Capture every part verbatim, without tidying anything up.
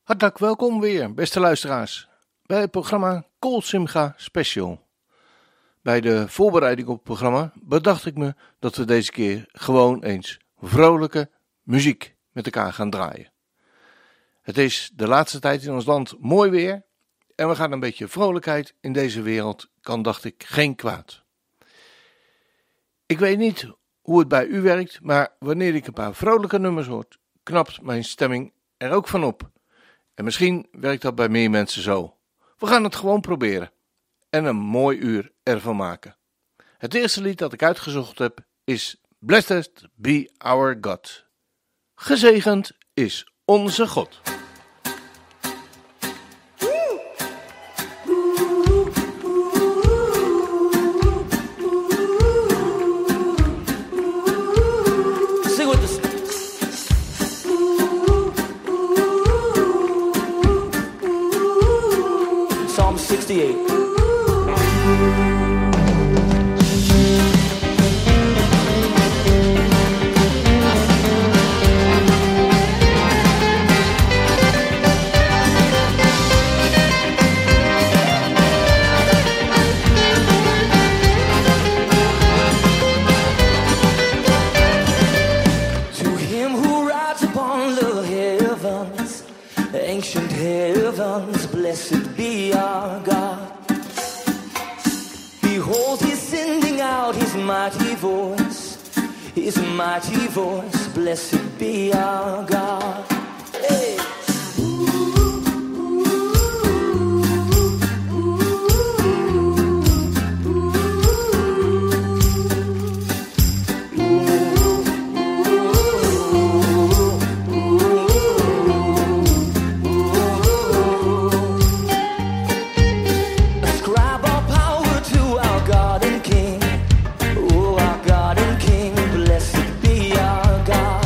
Hartelijk welkom weer, beste luisteraars, bij het programma Kol Simcha Special. Bij de voorbereiding op het programma bedacht ik me dat we deze keer gewoon eens vrolijke muziek met elkaar gaan draaien. Het is de laatste tijd in ons land mooi weer en we gaan een beetje vrolijkheid in deze wereld, kan dacht ik geen kwaad. Ik weet niet hoe het bij u werkt, maar wanneer ik een paar vrolijke nummers hoor, knapt mijn stemming er ook van op. En misschien werkt dat bij meer mensen zo. We gaan het gewoon proberen en een mooi uur ervan maken. Het eerste lied dat ik uitgezocht heb is Blessed be our God. Gezegend is onze God. Psalm sixty-eight. To him who rides upon the heavens, ancient heavens, blessed be our God. Behold, he's sending out his mighty voice, his mighty voice, blessed be our God. Hey. Ascribe all power to our God and King. Oh, our God and King, blessed be our God.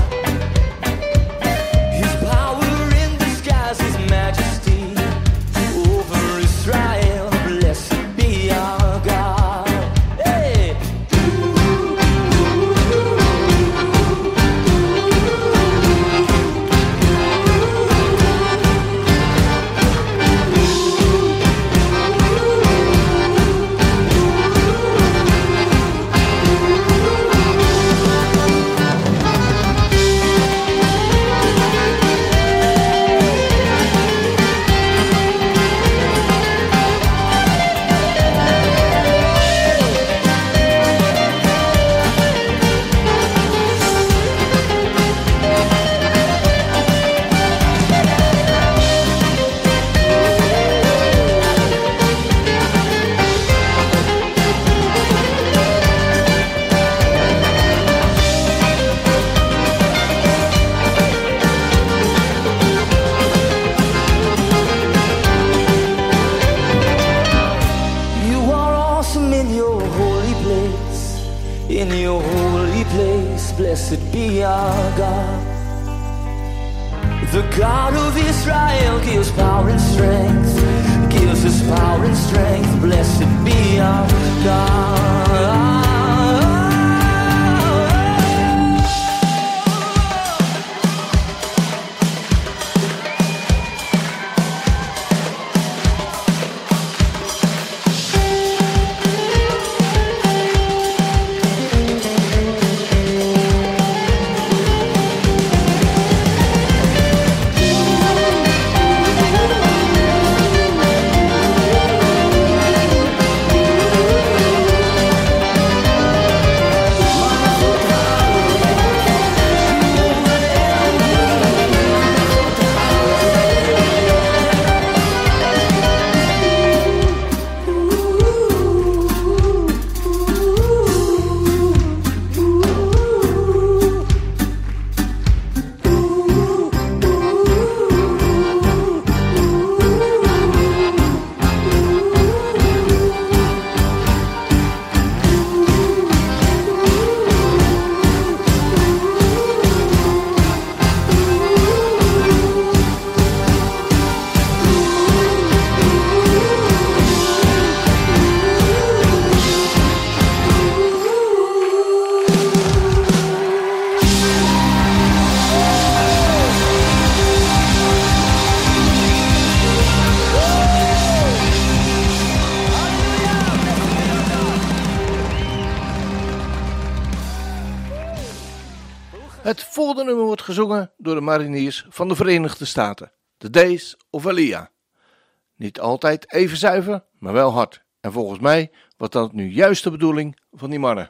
His power in the skies, his majesty over Israel, blessed be our God. Hey! You are awesome in your holy place, in your holy place, blessed be our God. The God of Israel gives power and strength, gives us power and strength, blessed be our God. Het volgende nummer wordt gezongen door de mariniers van de Verenigde Staten, The Days of Aaliyah. Niet altijd even zuiver, maar wel hard. En volgens mij was dat nu juist de bedoeling van die mannen.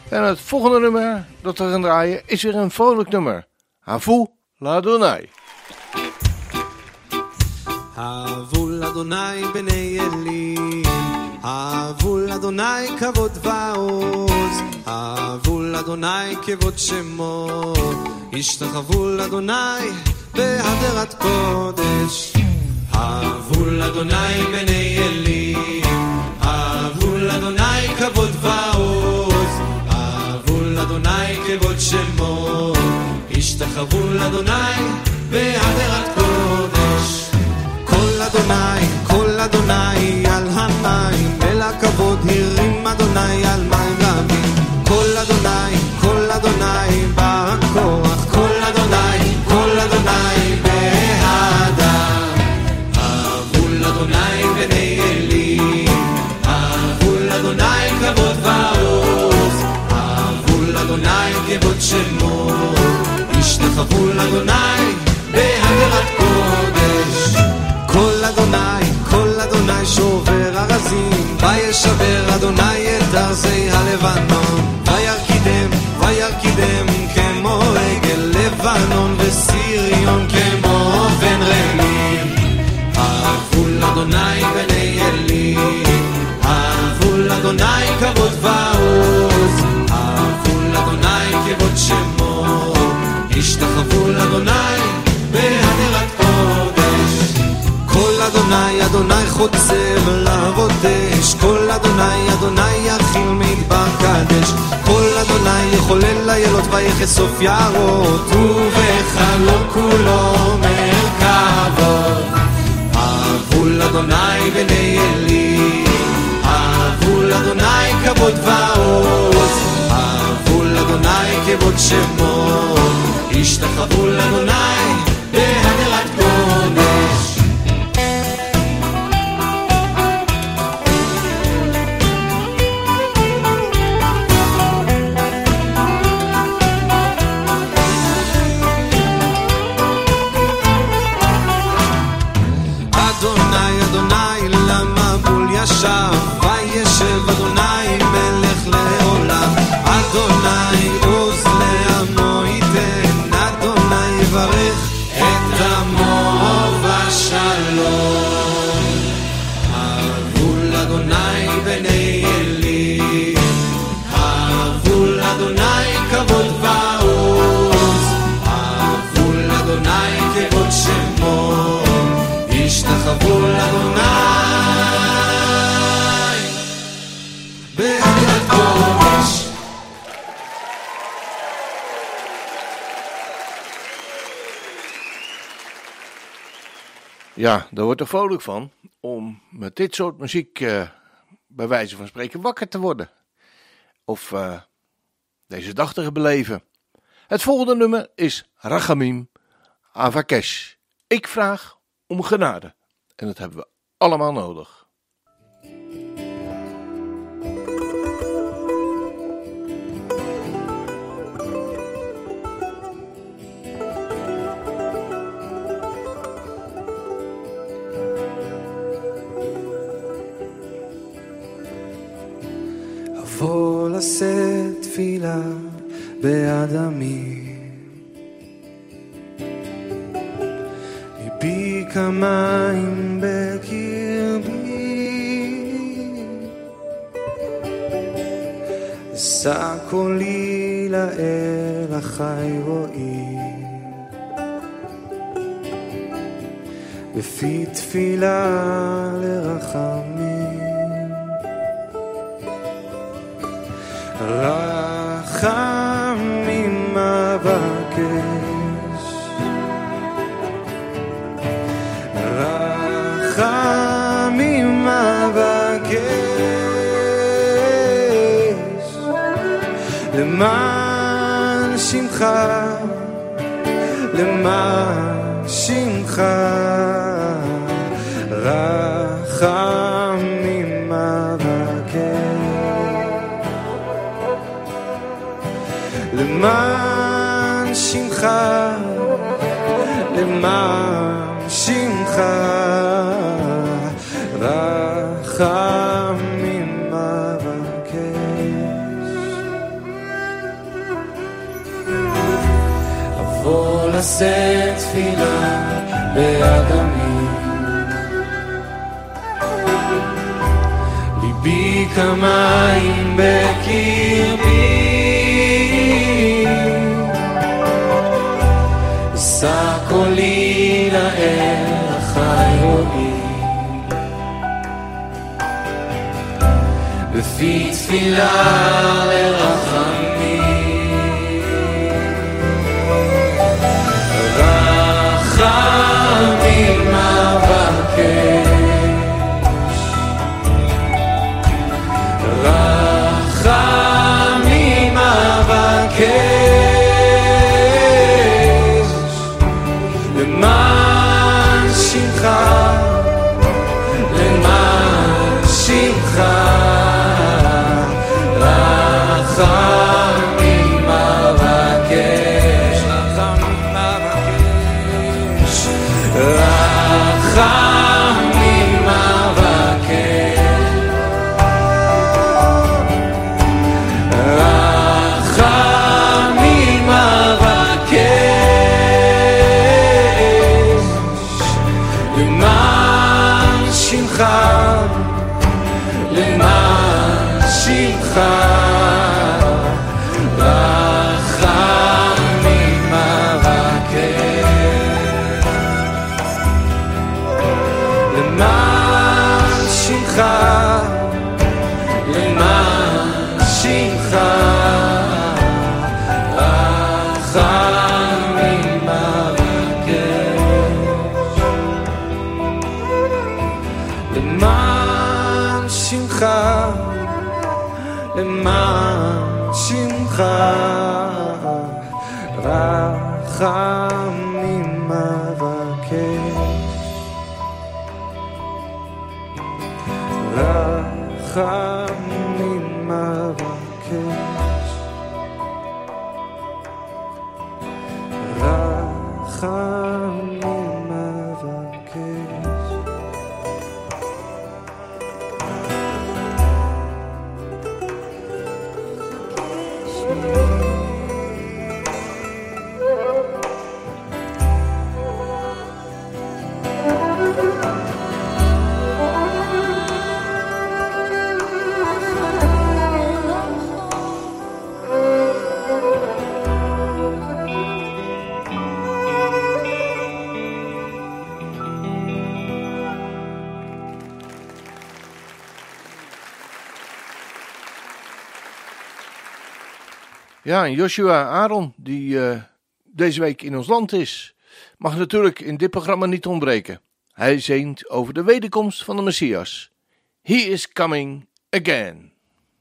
En het volgende nummer dat we gaan draaien is weer een vrolijk nummer. Havu l'Adonai. Havu l'Adonai b'nei Elim, Havu l'Adonai kavod va'oz, Havu l'Adonai kevod shemo, Ishtachavu l'Adonai בהדרת קודש. Havu l'Adonai b'nei Elim, Havu l'Adonai kavod va'oz, Havu l'Adonai kevod shemo, Ishtachavu l'Adonai בהדרת קודש. כל אדוני, כל אדוני על המים, אל הכבוד הרים אדוני על מים רבים. כל אדוני, כל אדוני בכוח, כל אדוני, כל אדוני בהדר. אהבו לאדוני בני אלים, אהבו לאדוני כבוד ועוז, אהבו לאדוני כבוד שמו, השתחוו לאדוני בהדרת קודש. כל אדוני, כל אדוני שובר ארזים, וישבר אדוני את ארזי הלבנון, וירקידם, וירקידם כמו עגל לבנון, וסיריון כמו בן רמים. אהבו לאדוני בני אלים, אהבו לאדוני כבוד ועוז, אהבו לאדוני כבוד שמו, השתחוו לאדוני בהדרת קודש. כל אדוני, אדוני חוצב להבות אש, כל אדוני, אדוני יחיל מדבר קדש, כל אדוני יחולל לילות ויחשוף יערות, ובחלום כולו מרכבות. אהבו לאדוני בני אלים, אהבו לאדוני כבוד ועוז, אהבו לאדוני כבוד שמו, השתחוו לאדוני בהדרת קודש. ישב וישב אדוני מלך לעולם, אדוני עוז לעמו ייתן, אדוני יברך את עמו בשלום. אהבו לאדוני בני אלים, אהבו לאדוני כבוד ועוז, אהבו לאדוני כבוד שמו, השתחוו לאדוני בהדרת קודש. Ja, daar wordt er vrolijk van om met dit soort muziek uh, bij wijze van spreken wakker te worden. Of uh, deze dag te beleven. Het volgende nummer is Rachamim Avakesh. Ik vraag om genade. En dat hebben we allemaal nodig. אבוא לשאת תפילה בעד עמי, ליבי כמים בקרבי, אשא קולי לאל החי רואי, בפי תפילה לרחמים. רחמים אבקש, רחמים אבקש, למען שמך, למען שמך, רחמים אבקש, למען שמך, למען שמך, רחמים אבקש. נשא תפילה באדמים. ליבי כמים בקרבי, אשא קולי לערך האלוהים, בפי תפילה לרחמים. רחמים אבקש, רחמים אבקש, למען שמך, למען שמך. רחמים אבקש, רחמים אבקש, רחמים אבקש, רחמים אבקש, למען שמך, למען שמך. רחמים אבקש, למען שמך, למען שמך. רחמים אבקש, למען שמך, למען שמך. רחמים אבקש, רחמים אבקש, רחמים אבקש. Ja, en Joshua Aaron, die uh, deze week in ons land is, mag natuurlijk in dit programma niet ontbreken. Hij zingt over de wederkomst van de Messias. He is coming again.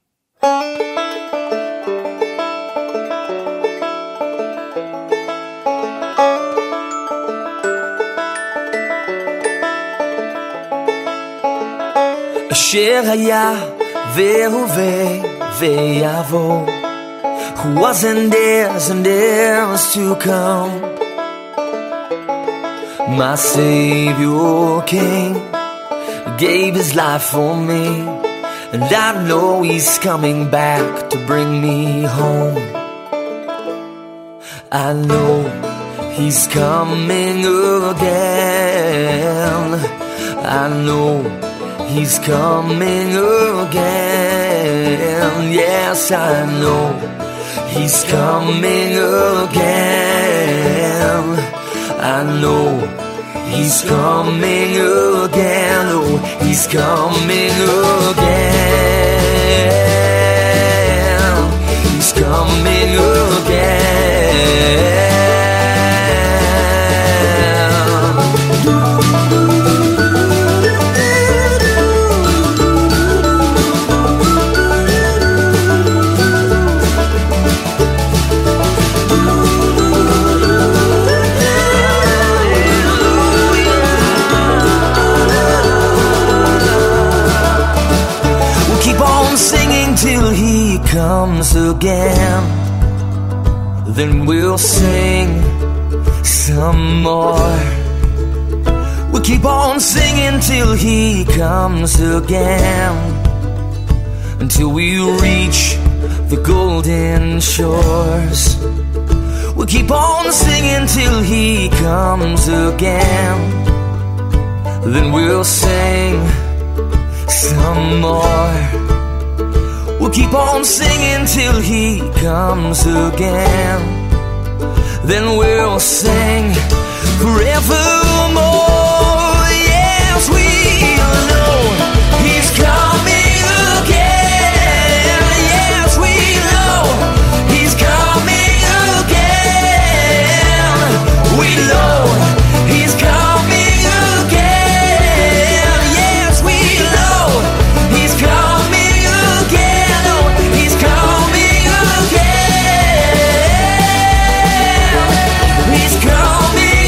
אשר היה והווה ויבוא, who was and is and is to come. My Savior came, gave his life for me, and I know he's coming back to bring me home. I know he's coming again. I know he's coming again. Yes, I know he's coming again. I know he's coming again. Oh, he's coming again. He's coming again. Till he comes again, then we'll sing some more. We'll keep on singing till he comes again, until we reach the golden shores. We'll keep on singing till he comes again. Then we'll sing some more. We'll keep on singing till he comes again. Then we'll sing forevermore. Yes, we'll know he's coming again. Yes, we know he's coming again. We know he's coming again. Yes, we know he's coming again. Oh, he's coming again. He's coming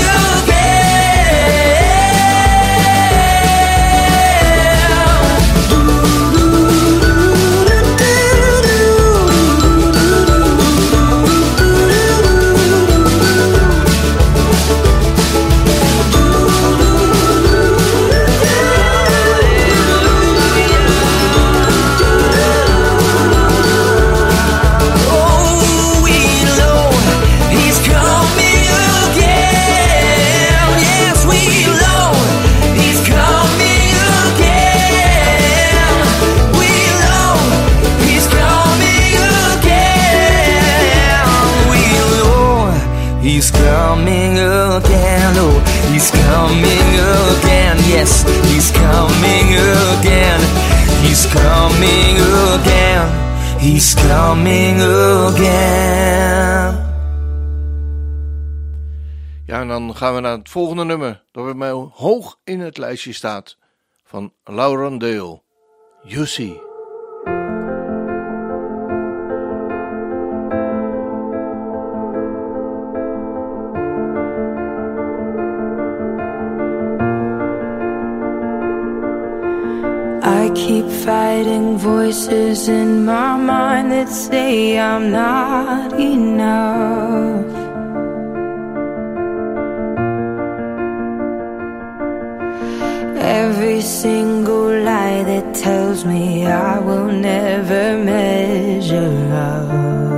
He's coming again, oh, he's coming again, yes, he's coming again, he's coming again, he's coming again. Ja, en dan gaan we naar het volgende nummer, dat bij mij hoog in het lijstje staat, van Lauren Dale, You See. I keep fighting voices in my mind that say I'm not enough. Every single lie that tells me I will never measure up.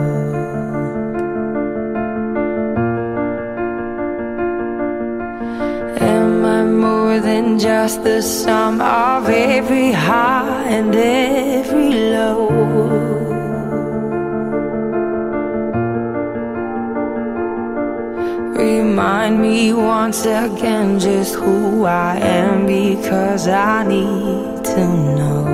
Am I more than just the sum of every high and every low? Remind me once again just who I am, because I need to know.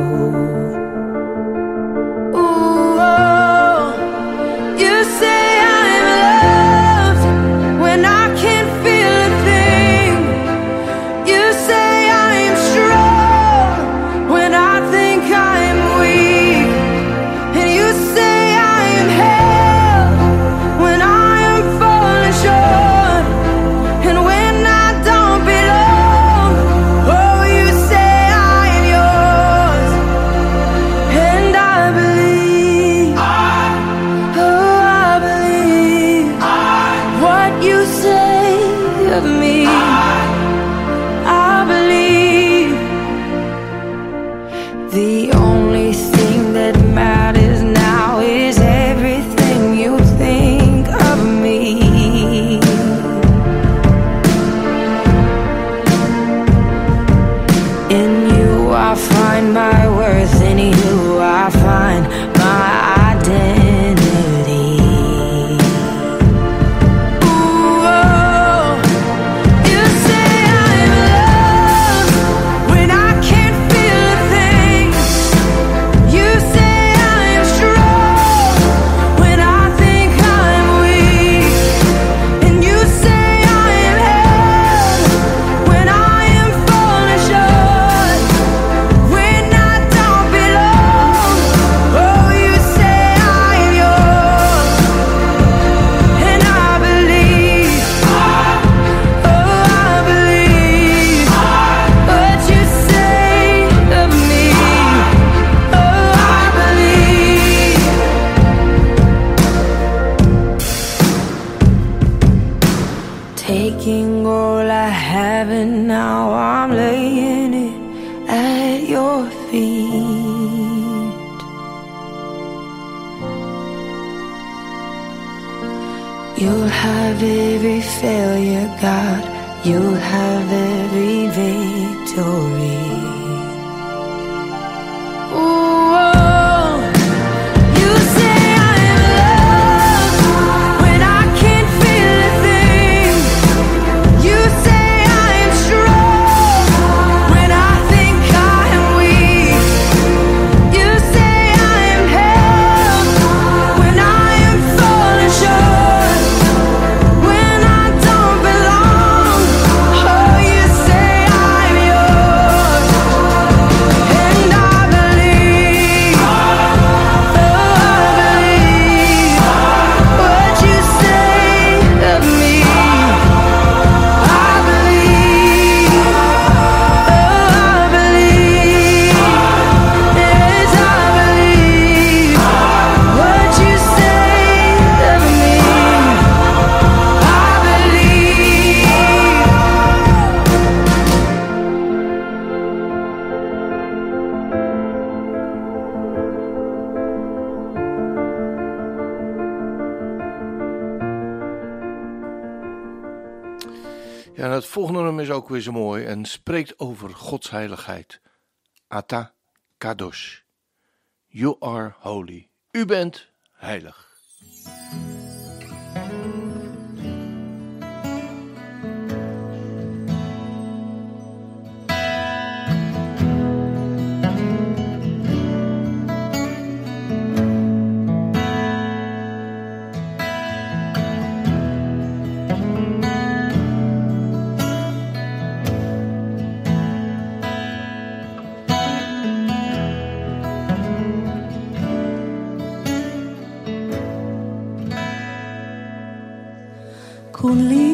Ooh, oh, you say I'm loved when I can't feel a thing. You say I'm strong when I think I'm weak. And you say I am held when I am falling short. And when I don't belong, oh, you say I am yours. And I believe, oh, I believe what you say of me. I believe the only thing that matters now is everything you think of me. In you I find my worth, in you I find my identity. Ooh, oh, you say I'm loved when I can't feel a thing. You say I'm strong when I think I'm weak. And you say I am held when I am falling short. When I don't belong, oh, you say I am yours. And I believe, oh, I believe what you say of me. Oh, I believe. Taking all I have and now I'm laying it at your feet. You'll have every failure, God. You'll have every victory. Ja, en het volgende nummer is ook weer zo mooi en spreekt over Gods heiligheid. Ata Kadosh. You are holy. U bent heilig. כולי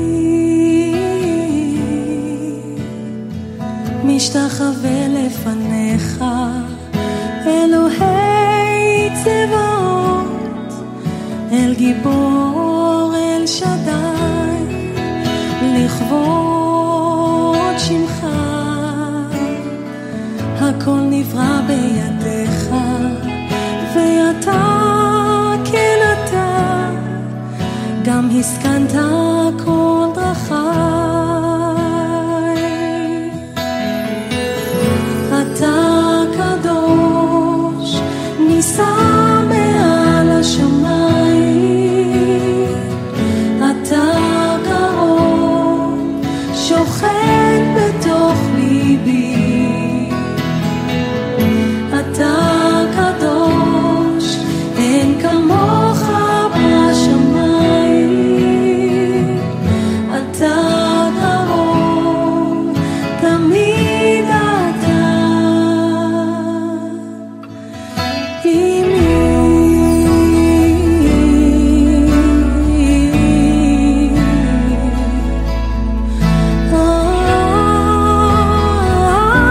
משתחווה לפניך, אלוהי צבאות, אל גיבור אל שדי, לכבוד שמך. הכל נברא בידיך, ואתה כן אתה גם הסכנת כל דרכי. אתה קדוש, נישא מעל השמיים. אתה קרוב, שוכן בתוך ליבי. אתה קדוש, אין כמוך בשמיים. אתה קרוב, תמיד אתה עימי. אה,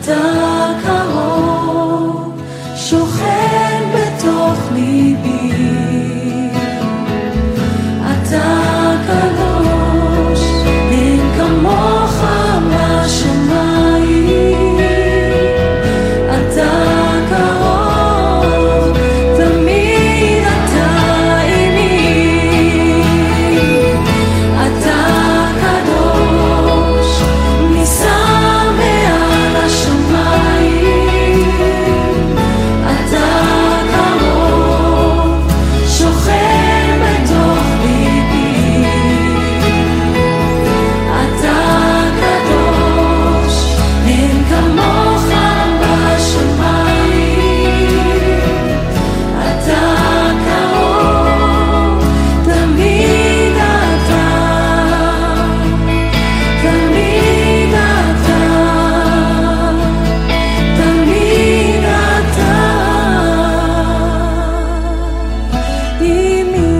אתה קרוב, שוכן בתוך ליבי. אתה קדוש, אין כמוך בשמיים. אתה קרוב, תמיד אתה עימי. אתה קדוש, נישא מעל השמיים. אתה קרוב, שוכן בתוך ליבי. אתה קדוש, אין כמוך בשמיים. אתה קרוב, תמיד אתה, תמיד אתה, תמיד אתה עימי.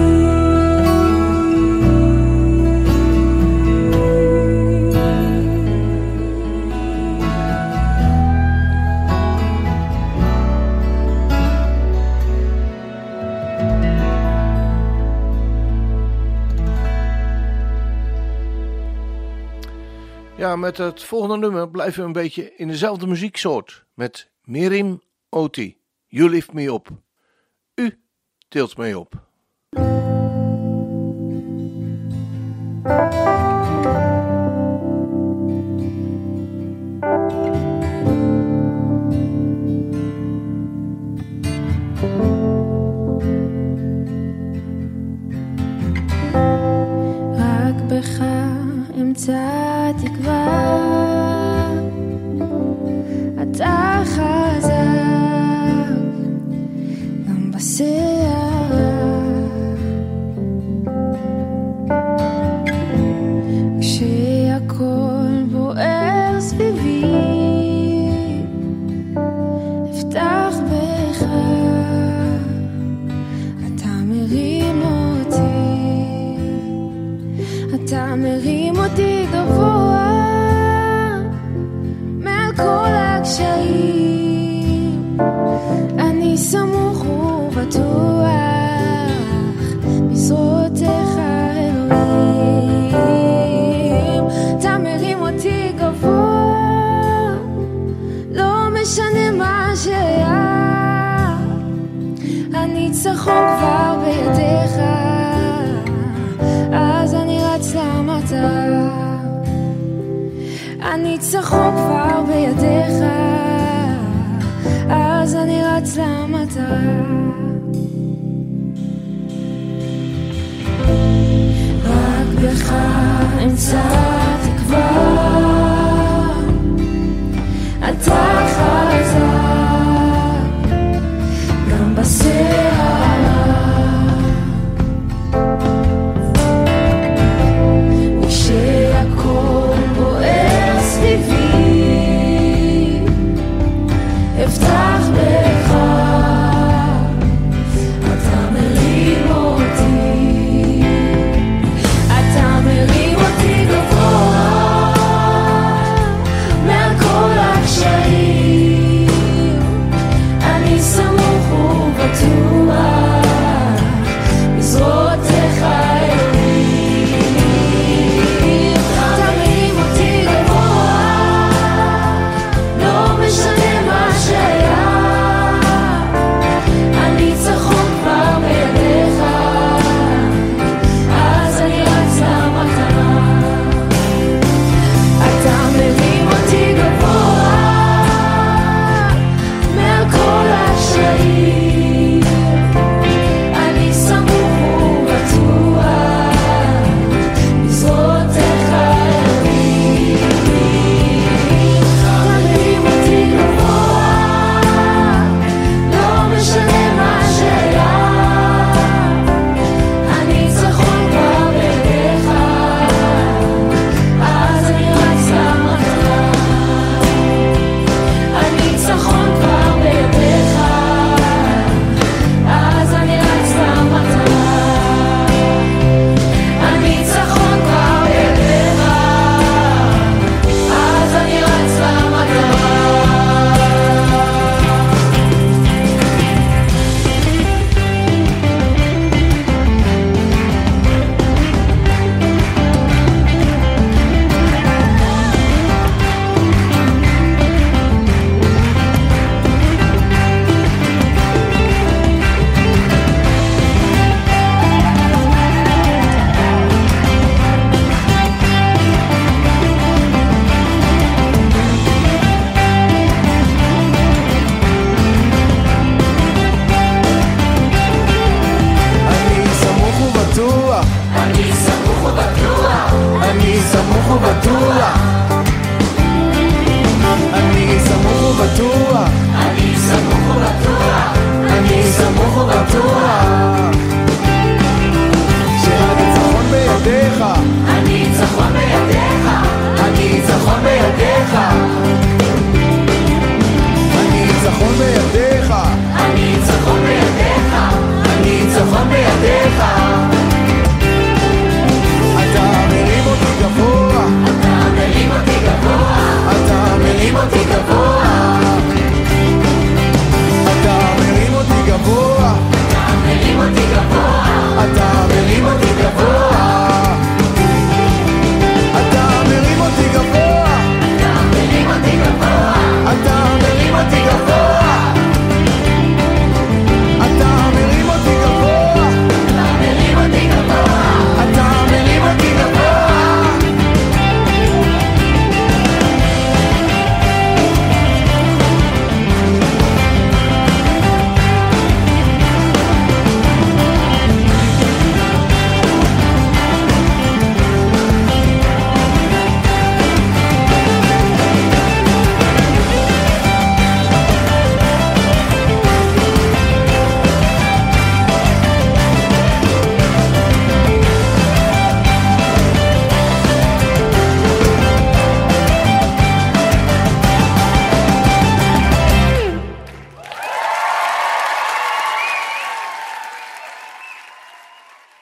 Ja, met het volgende nummer blijven we een beetje in dezelfde muzieksoort. Met Miriam Oti, You Lift Me Up. U tilt mij op. רק בך אמצא תקווה, אתה חזק גם בסערה. כשהכל בוער סביבי, אפתח בך, אתה מרים אותי, אתה מרים אותי גבוה מעל כל הקשיים. אני סמוך ובטוח בזרועותיך אלוהים. אתה מרים אותי גבוה, לא משנה מה שהיה, הניצחון כבר בידיך, אז אני רץ למטרה. הניצחון כבר בידיך, אז אני רץ למטרה. רק בך אמצא תקווה, אתה חזק גם בסערה. כשהכל בוער סביבי, אפתח בך, אתה מרים אותי, אתה מרים אותי גבוה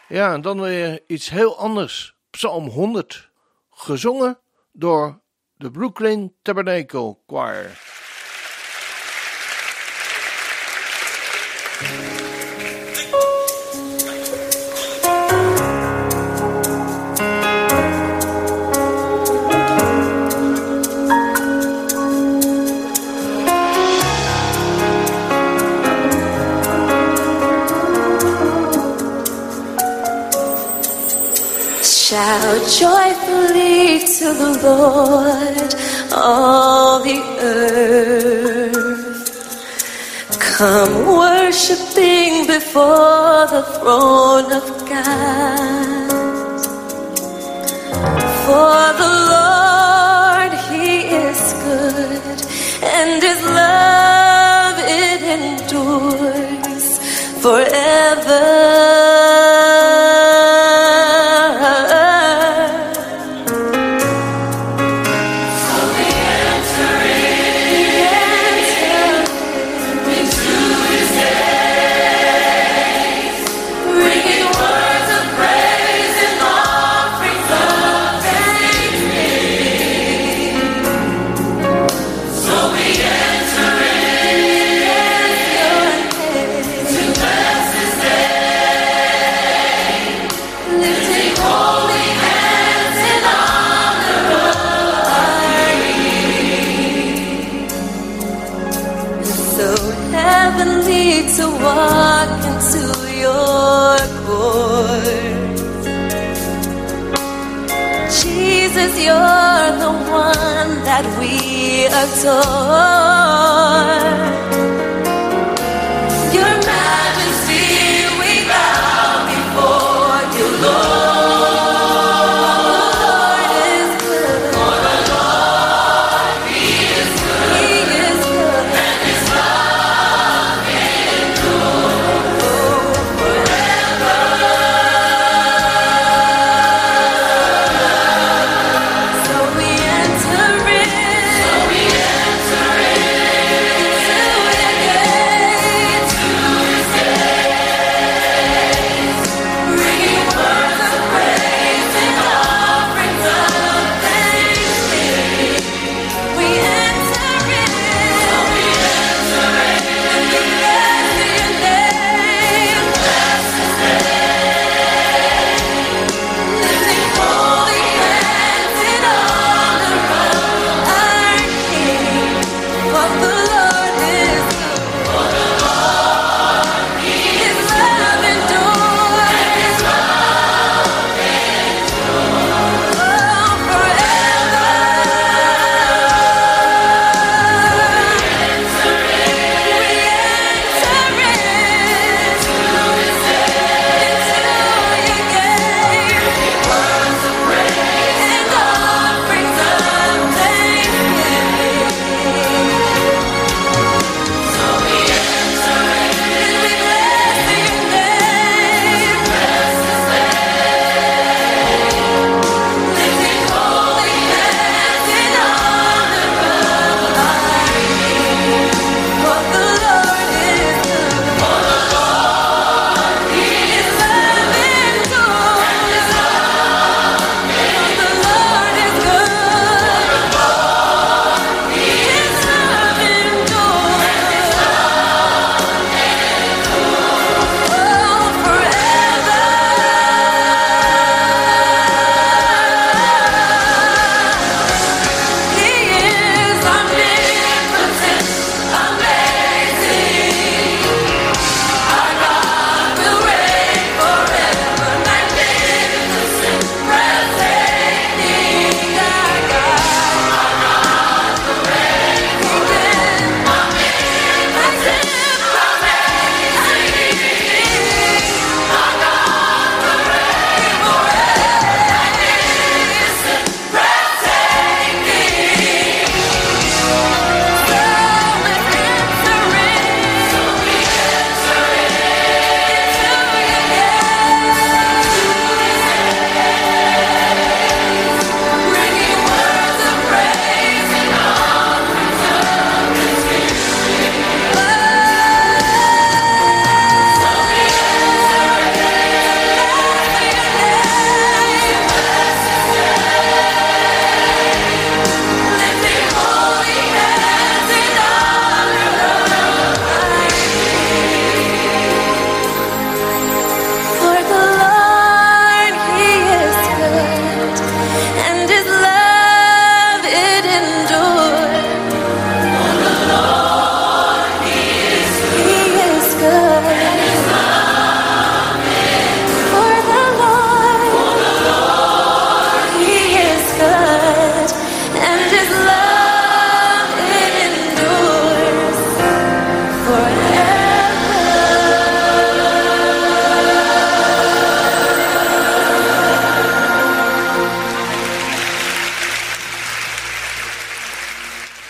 Ja, en dan weer iets heel anders. Psalm honderd, gezongen door de Brooklyn Tabernacle Choir. Shout joyfully to the Lord, all the earth. Come worshiping before the throne of God. For the Lord, He is good, and His love, it endures forever. To walk into your court, Jesus, you're the one that we adore. Your Majesty, we bow before you, Lord. Lord is good. For the Lord, He is good. He is good, and His love forever. So we enter in. So we enter in.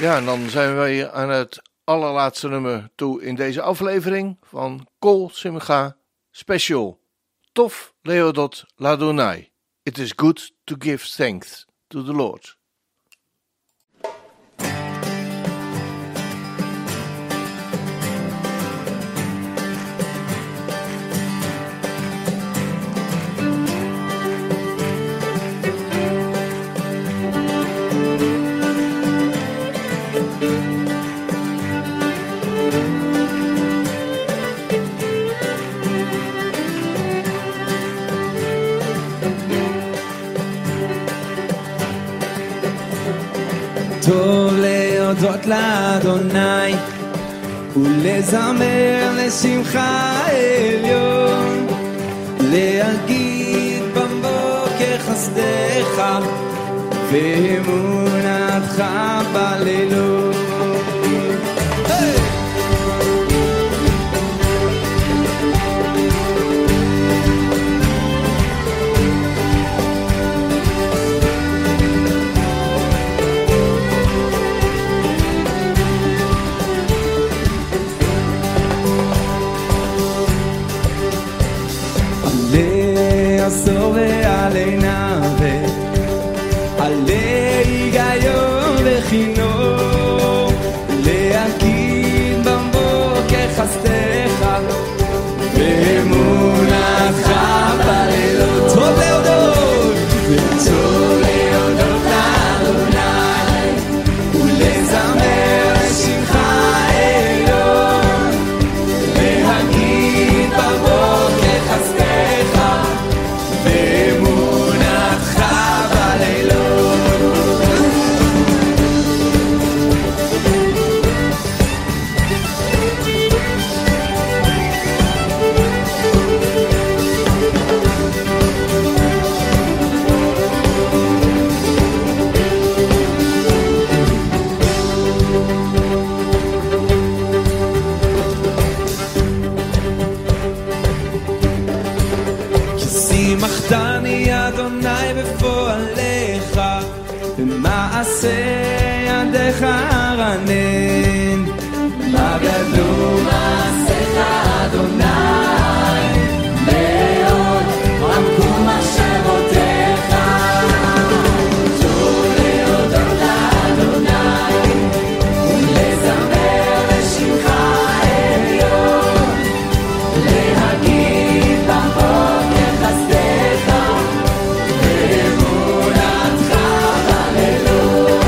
Ja, en dan zijn we weer aan het allerlaatste nummer toe in deze aflevering van Kol Simcha Special. Tof Leodot Ladonai. It is good to give thanks to the Lord. טוב להודות לאדוני ולזמר לשמחה עליון, להגיד בבוקר חסדך ואמונתך בלילות. עשור ועלי נווה, עלי היגיון וחינוך, להגיד בבוקר חסדך ואמונתך בלילות. טוב להודות, וטוב להודות לאדוני ולזמר לשמחה עליון, להגיד בבוקר חסדך ואמונתך בלילות. שימחתני אדוני בפועליך, במעשה ידיך ארנן. מה גדלו מעשיך אדוני, מאוד עמקו מחשבותיך. טוב להודות לאדוני ולזמר לשמחה עליון, להגיד בבוקר חסדך ואמונתך בלילות.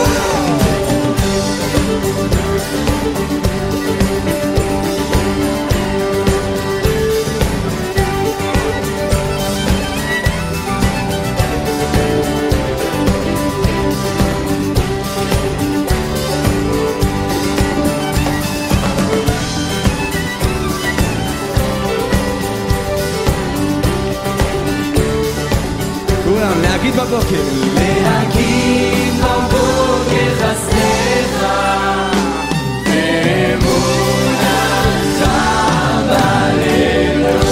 כולם להגיד בבוקר, להגיד בבוקר חסדך ואמונתך בלילות.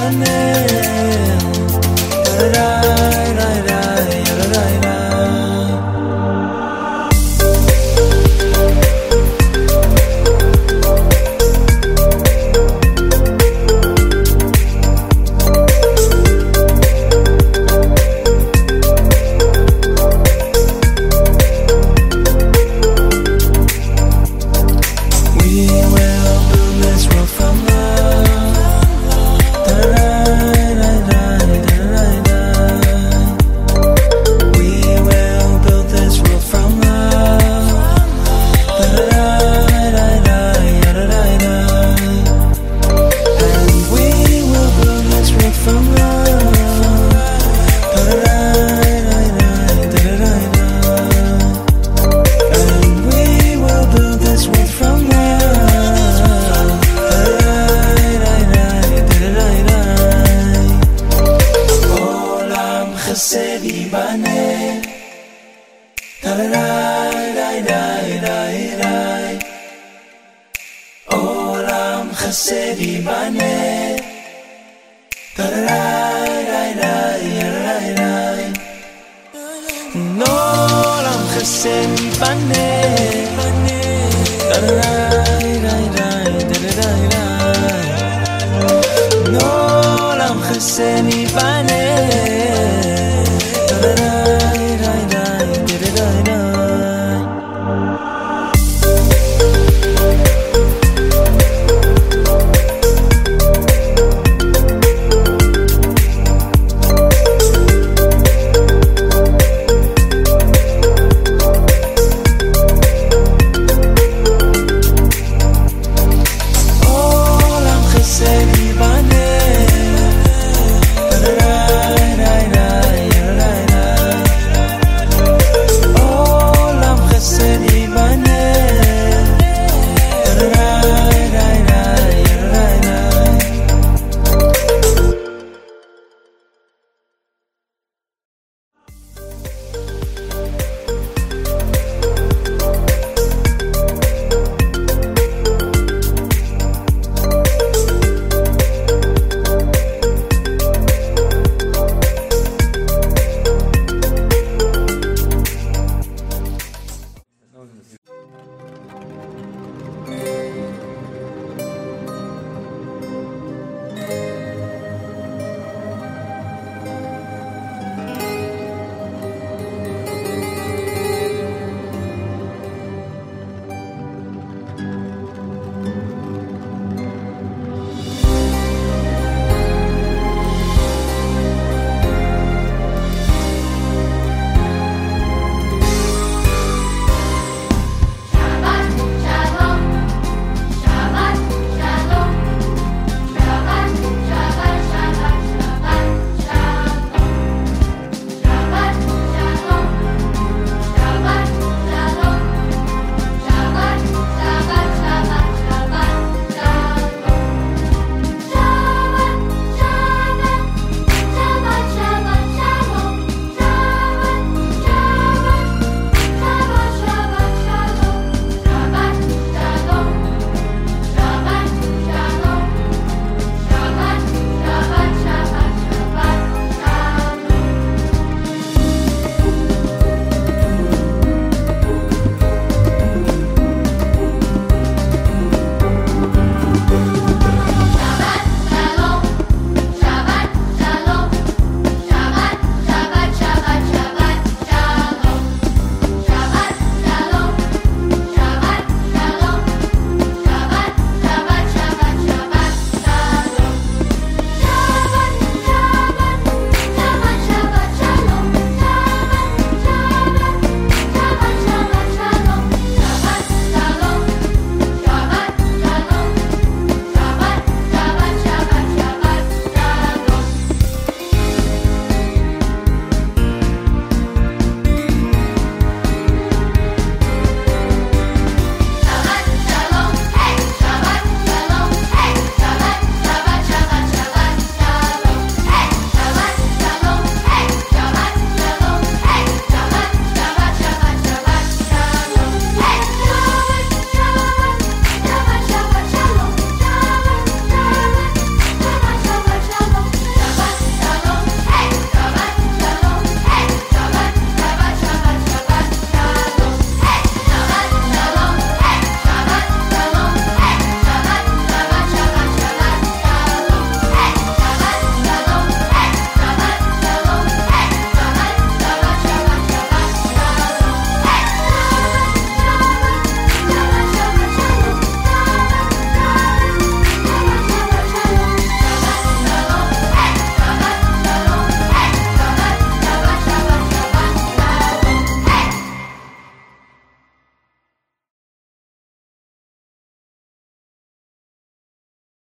Semi